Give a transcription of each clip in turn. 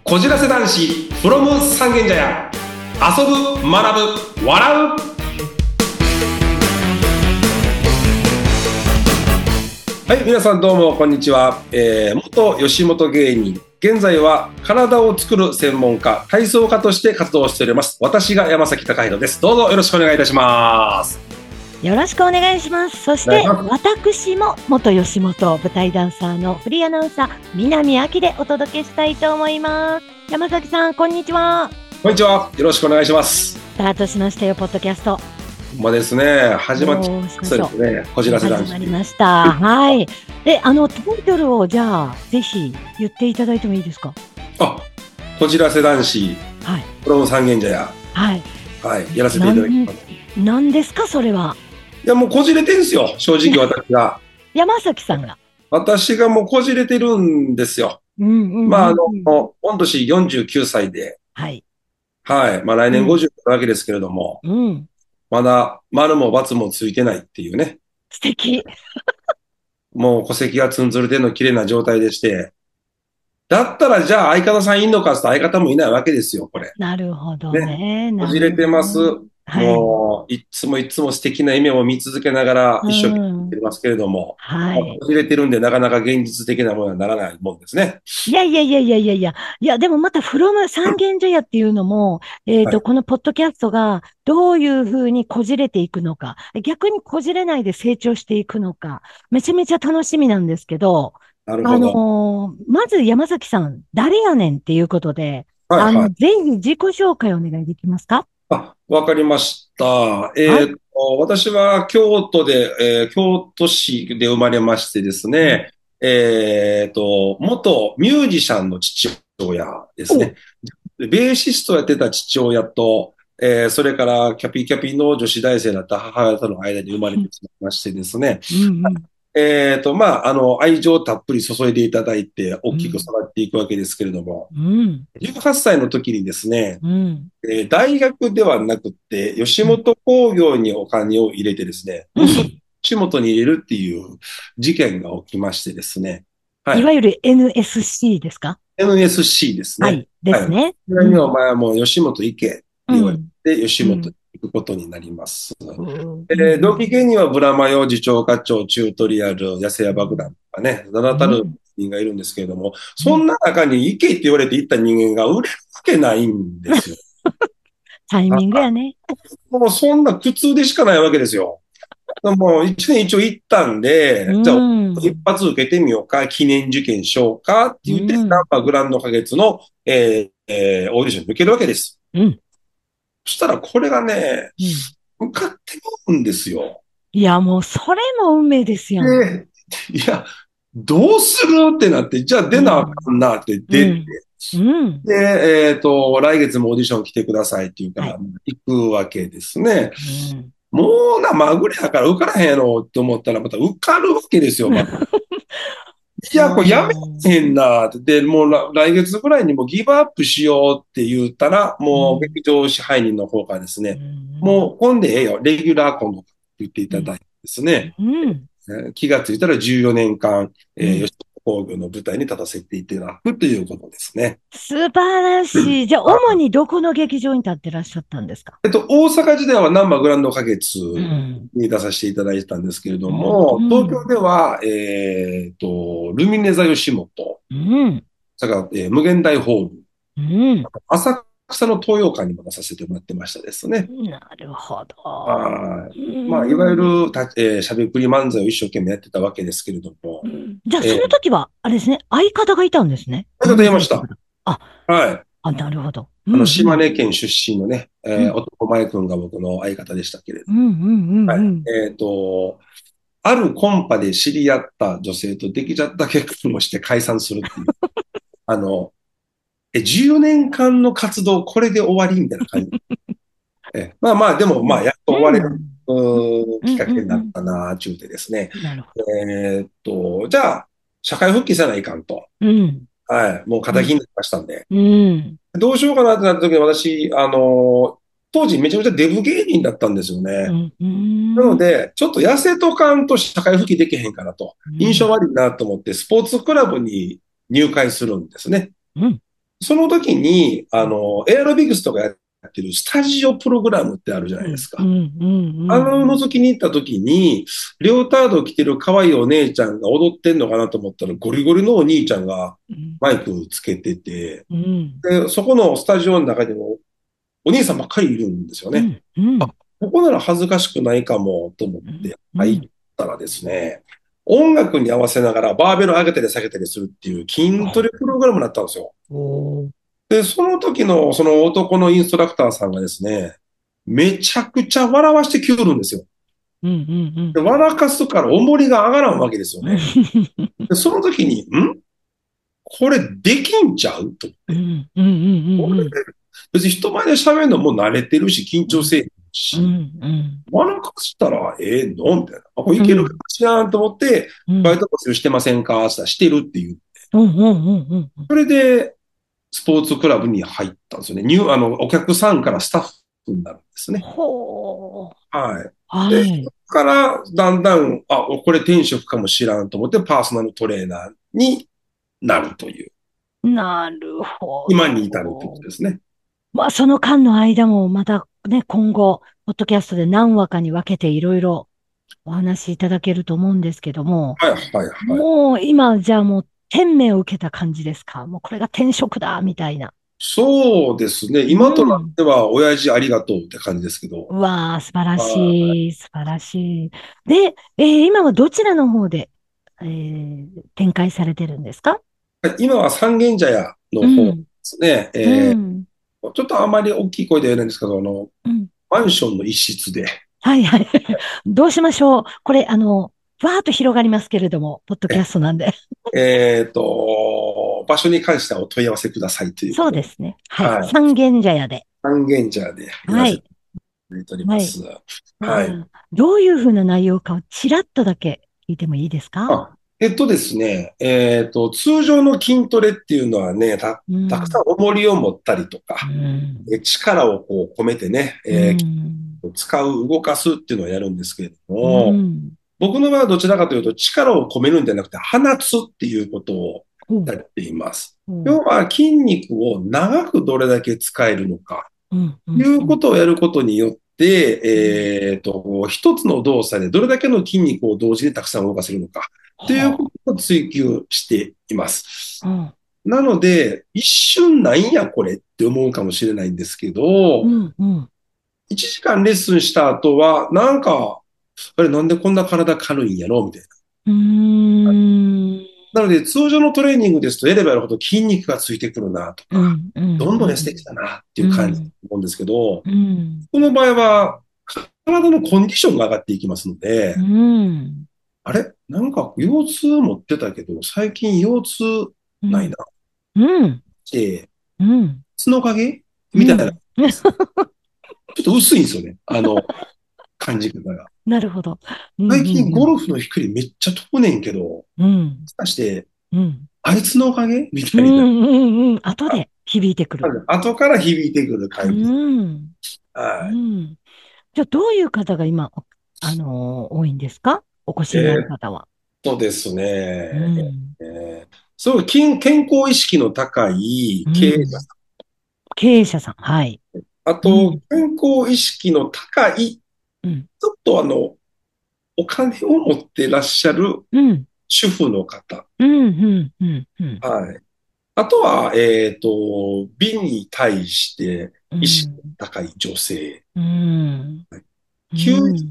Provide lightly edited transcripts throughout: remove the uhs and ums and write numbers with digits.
こじらせ男子 from 三軒茶屋、遊ぶ、学ぶ、笑う。はい、皆さんどうもこんにちは。元吉本芸人、現在は体を作る専門家、体操家として活動しております。私が山崎貴弘です。どうぞよろしくお願いいたします。 よろしくお願いします。そして私も元吉本舞台ダンサーのフリーアナウンサー南明でお届けしたいと思います。山崎さん、こんにちは。 こんにちは。よろしくお願いします。 スタートしましたよ、ポッドキャスト。 ほんまですね。始まっちゃったですね。こじらせ男子。 始まりました。はい。で、タイトルをじゃあぜひ言っていただいてもいいですか。 こじらせ男子。 はい。 from 三軒茶屋。 はい。 はい。やらせていただきます。 何ですかそれは。 いや、もうこじれてるんですよ、正直私が。 山崎さんが。 私がもうこじれてるんですよ。御年49歳で。 はい。 はい。来年50なわけですけれども。まだ、丸も×もついてないっていうね。 素敵。 もう戸籍がツンツルでの綺麗な状態でして。だったらじゃあ相方さんいんのかって相方もいないわけですよ、これ。 なるほどね。 こじれてます。もう、いつも素敵な夢を見続けながら一生懸命やってますけれども、こじれてるんでなかなか現実的なものにはならないもんですね。 いや、でもまたfrom 三軒茶屋っていうのも、このポッドキャストがどういうふうにこじれていくのか、逆にこじれないで成長していくのか、めちゃめちゃ楽しみなんですけど、 なるほど。 まず山崎さん、誰やねんっていうことで、ぜひ自己紹介お願いできますか？ わかりました。私は京都市で生まれましてですね、元ミュージシャンの父親ですね。ベーシストやってた父親と、それからキャピキャピの女子大生だった母親との間に生まれてしまいましてですね。愛情たっぷり注いでいただいて、大きく育っていくわけですけれども、18歳の時にですね、大学ではなくて、吉本興業にお金を入れてですね、吉本に入れるっていう事件が起きましてですね。 いわゆる NSC ですか？ NSC ですね。 はい。ですね。 お前はもう吉本行けって言われて、吉本に行くことになります。同期芸人はブラマヨ、次長課長、チュートリアル、野生や爆弾とかね、名だたる人がいるんですけれども、そんな中に行けって言われて行った人間が売れるわけないんですよ。 タイミングやね。 もうそんな苦痛でしかないわけですよ。もう一年一応行ったんで、じゃあ一発受けてみようか、記念受験しようかって言って、ナンバーグランド花月の、オーディションに受けるわけです。そしたらこれがね、受かってるんですよ。 いや、もうそれも運命ですよ。 いや、どうするってなって、じゃあ出なあかんなって出て、で、来月もオーディション来てくださいって言うから、行くわけですね。もうまぐれやから受からへんやろって思ったら、また受かるわけですよ、いや、これやめへんなって。で、もう来月ぐらいにもギブアップしようって言ったら、もう劇場支配人の方からですね、もう今度ええよ、レギュラー今度って言っていただいてですね、気がついたら14年間、吉本興業の舞台に立たせていただくということですね。 素晴らしい。じゃあ、主にどこの劇場に立ってらっしゃったんですか？ 大阪時代はナンバーグランド花月に出させていただいたんですけれども、東京では、ルミネ座吉本、それから、無限大ホール、浅草の東洋館にも出させてもらってましたですね。 なるほど。 いわゆる、しゃべくり漫才を一生懸命やってたわけですけれども。 じゃあ、その時は、あれですね、相方がいたんですね。 相方いました。はい。 なるほど。 島根県出身のね、男前くんが僕の相方でしたけれども。あるコンパで知り合った女性とできちゃった結婚をして解散するっていう。14年間の活動これで終わりみたいな感じ。でもやっと終われるきっかけになったなぁ、ちゅうてですね。じゃあ、社会復帰せないかんと。はい。もう仇になりましたんで。どうしようかなってなった時に私、当時めちゃめちゃデブ芸人だったんですよね。なので、ちょっと痩せとかんと社会復帰できへんかなと。印象悪いなと思って、スポーツクラブに入会するんですね。 その時に、エアロビクスとかやってるスタジオプログラムってあるじゃないですか。覗きに行った時に、レオタード着てる可愛いお姉ちゃんが踊ってんのかなと思ったら、ゴリゴリのお兄ちゃんがマイクつけてて、で、そこのスタジオの中にもお兄さんばっかりいるんですよね。ここなら恥ずかしくないかもと思って入ったらですね、音楽に合わせながらバーベル上げたり下げたりするっていう筋トレプログラムだったんですよ。で、その時のその男のインストラクターさんがですね、めちゃくちゃ笑わしてきよるんですよ。で、笑かすから重りが上がらんわけですよね。で、その時に、これできんちゃうと思って。別に人前で喋るのも慣れてるし、緊張せえへんし、笑かしたらええのみたいな。これいけるかしらんと思って、バイト募集してませんかってしてるっていう。それで、スポーツクラブに入ったんですよね。お客さんからスタッフになるんですね。はい。で、そこからだんだん、これ転職かもしらんと思ってパーソナルトレーナーになるという。 なるほど。 今に至るということですね。 まあ、その間の間もまたね、今後、ポッドキャストで何話かに分けていろいろお話しいただけると思うんですけども、 はいはいはい。 もう今、じゃあもう天命を受けた感じですか？もうこれが転職だ、みたいな。 そうですね。今となっては、親父ありがとうって感じですけど。 うわあ、素晴らはしい、素晴らしい。で、今はどちらの方で、展開されてるんですか？ い。今は三軒茶屋の方でうん、 すね。 うん、 ちょっとあまり大きい声では言えないんですけど、 うん。 マンションの一室で、 はいはい。どうしましょう。これ、わーっと広がりますけれども、ポッドキャストなんで。 場所に関してはお問い合わせくださいということで。 そうですね。はい。 はい。 三軒茶屋で。 三軒茶屋でやらせてはい。 いただいておりはい。 ます。はい。 どういうふうな内容かをちらっとだけ聞いてもいいですか？ ですね、通常の筋トレっていうのはね、たくさんうん。 重りを持ったりとか、 うん。 力をこう込めてね、 うん。 使う、動かすっていうのをやるんですけれどうも、 ん。 僕の場合はどちらかというと力を込めるんじゃなくて放つっていうことをほう。 やっています。 ほう。 要は筋肉を長くどれだけ使えるのか、 うん。うん。 いうことをやることによって、 うん。 一つの動作でどれだけの筋肉を同時にたくさん動かせるのか、というこはとを追求しています。 あ。 なので、一瞬なんやこれって思うかもしれないんですけど、 うん。うん。 1時間レッスンした後は、なんか、あれなんでこんな体軽いんやろみたいな。 うん。 なので、通常のトレーニングですと、やればやるほど筋肉がついてくるなとか、 うん。うん。 どんどん痩せてきうん。 たなっていう感じだとうん。 思うんですけど、 うん。 この場合は、体のコンディションが上がっていきますので、 うん。 あれなんか腰痛持ってたけど、最近腰痛ないなうん。うん。 って、 うん。 角影みたいな。 うん。 ちょっと薄いんですよね。感じ方が。 なるほど。うん。 最近うん。 ゴルフの飛距離めっちゃ飛ぶねんけど、もうん。 しかして、 うん。 あいつのおかげみうん。 たいな。 うん。後で響いてくる。 後から響いてくるう感じ。 ん。うはん。じゃあ、どういう方が今、多いんですか？お越い。 しになる方は。 ですね、 うん。 すごい健康意識の高いう経営者ん。 さ経営者さん。はい。 ん。あと、 うん。 健康意識の高い、 うん。 ちょっとお金を持ってらっしゃるうん。 主婦の方。 うん。うん。うん。うん。 はい。あとは、美に対してう意識のん。 高い女性。 うん。うん。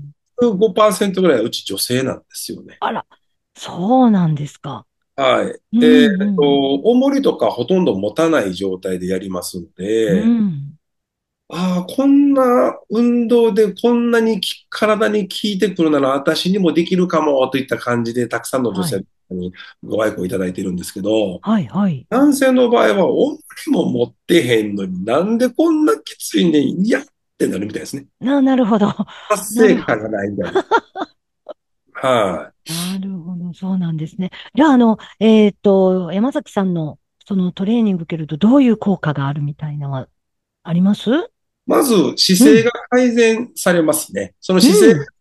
95%ぐらいはうち女性なんですよね。 あら、そうなんですか。 はい。 うん。うん。 重りとかほとんど持たない状態でやりますのうで、 ん。 こんな運動でこんなに体に効いてくるなら私にもできるかもといった感じでたくさんの女性はい。 にご愛顧いただいているんですけど、 はい。はい。 男性の場合は重りも持ってへんのになんでこんなきついねん、いやってなるみたいですね。 なるほど。 達なるほど。 成感がないみたいな。はい。 なるほど。そうなんですね。じゃあ、山崎さんのそのトレーニング受けるとどういう効果があるみたいなのはあります？ まず姿うん。 勢が改善されますね。そのう姿勢がん。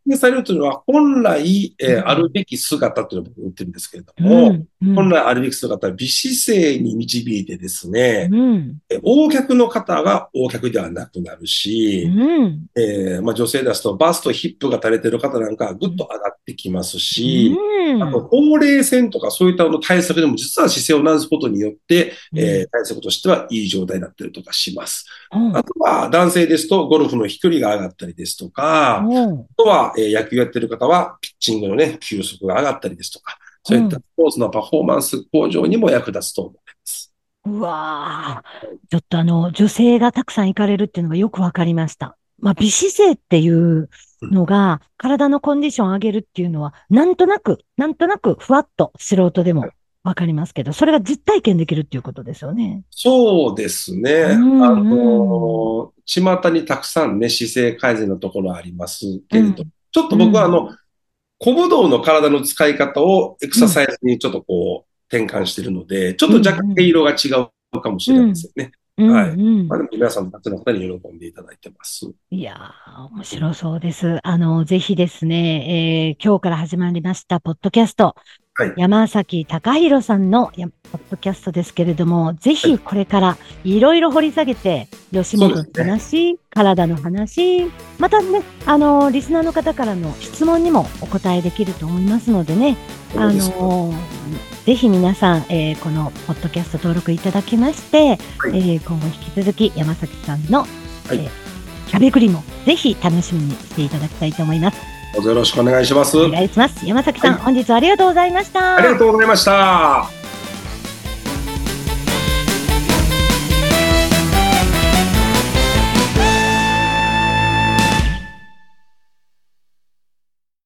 定されるというのは、本来、あるべき姿というのを僕言ってるんですけれども、本来あるべき姿は美姿勢に導いてですね、横脚の方が横脚ではなくなるし、女性ですとバスト、ヒップが垂れてる方なんかはぐっと上がってきますし、あと、ほうれい線とかそういった対策でも実は姿勢を直すことによって、対策としてはいい状態になっているとかします。あとは男性ですとゴルフの飛距離が上がったりですとか、あとは野球やってる方はピッチングのね、球速が上がったりですとか、そういったスポーツのパフォーマンス向上にも役立つと思います。 うわぁ。ちょっと女性がたくさん行かれるっていうのがよくわかりました。美姿勢っていうのが、体のコンディションを上げるっていうのは、なんとなく、ふわっと素人でもわかりますけど、それが実体験できるっていうことですよね。 そうですね。巷にたくさんね、姿勢改善のところありますけれど、ちょっと僕は小武道の体の使い方をエクササイズにちょっと転換しているので、ちょっと若干毛色が違うかもしれませんね。はい。でも皆さんたちの方に喜んでいただいてます。 いやー、面白そうです。ぜひですね、今日から始まりました、ポッドキャスト。はい、山崎隆弘さんのポッドキャストですけれども、ぜひこれからいろいろ掘り下げて、吉本の話、体の話、またね、リスナーの方からの質問にもお答えできると思いますのでね、ぜひ皆さん、このポッドキャスト登録いただきまして、今後引き続き山崎さんの、しゃべくりもぜひ楽しみにしていただきたいと思います。 よろしくお願いします。 お願いします。山崎さん、本日はありがとうございました。 ありがとうございました。